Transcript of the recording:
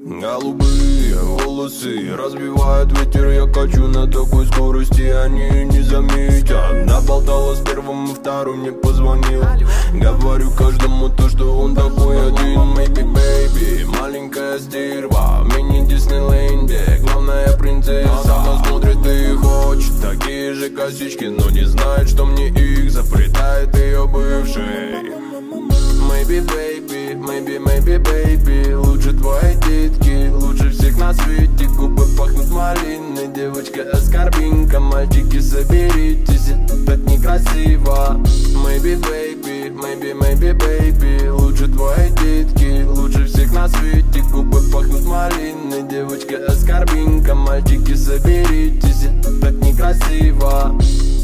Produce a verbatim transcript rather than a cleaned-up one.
Голубые волосы разбивают ветер, я качу на такой скорости, они не заметят. Наболтала с первым и вторым не позвонил. Говорю каждому то, что он такой один. Maybe baby, маленькая стерва в мини-Диснейленде, главная принцесса. Она смотрит и хочет такие же косички, но не знает, что мне их заплетает ее бывший. Maybe baby, maybe, maybe baby, лучше твои детки, лучше всех на свете. Губы пахнут малиной, девочка аскорбинка. Мальчики, соберитесь, это так некрасиво. Maybe baby, maybe, maybe baby, лучше твои детки, лучше всех на свете. Губы пахнут малиной, девочка аскорбинка. Мальчики, соберитесь, это так некрасиво.